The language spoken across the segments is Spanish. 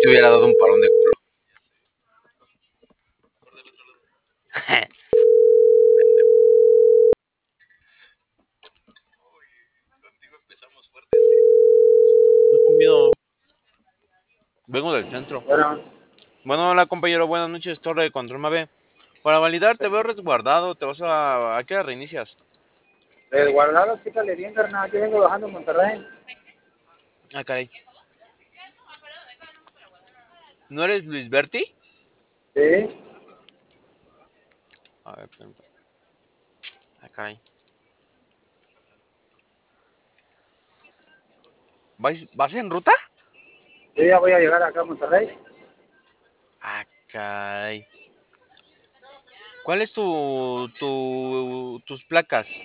te hubiera dado un parón de culo. Contigo empezamos fuerte. No he comido. Vengo del centro. Bueno, Bueno, hola compañero, buenas noches, Torre de Control Mave. Para validar, te veo resguardado, te vas ¿a qué hora reinicias? guardado, chícale bien, carnal. Aquí vengo bajando en Monterrey. Ah, caray. ¿No eres Luis Berti? Sí. A ver, permítame. Ah, caray. ¿Vas en ruta? Yo ya voy a llegar acá a Monterrey. Ah, caray. ¿Cuál es tus placas?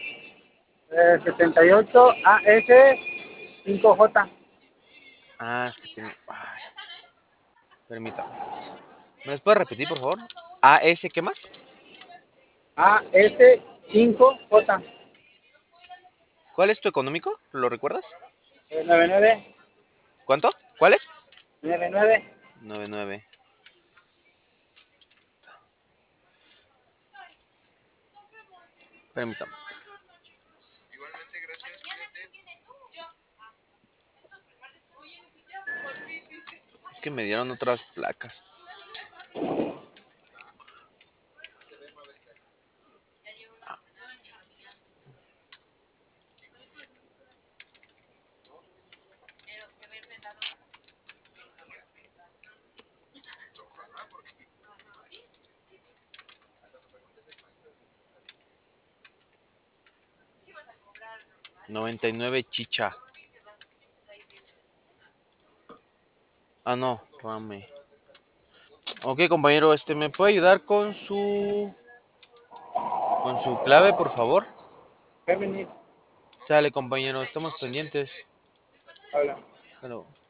78 AS 5J. Ah, es que tiene. Ay, permítame. ¿Me las puedes repetir, por favor? ¿AS qué más? AS 5J. ¿Cuál es tu económico? ¿Lo recuerdas? 99. ¿Cuánto? ¿Cuál es? 99. 99. Permítame. Igualmente, gracias. Es que me dieron otras placas. Ah, 99 chicha. Ah, no, rame. Ok, compañero, ¿me puede ayudar con su clave, por favor? Géminis. Sale, compañero, estamos pendientes. Habla. Hello.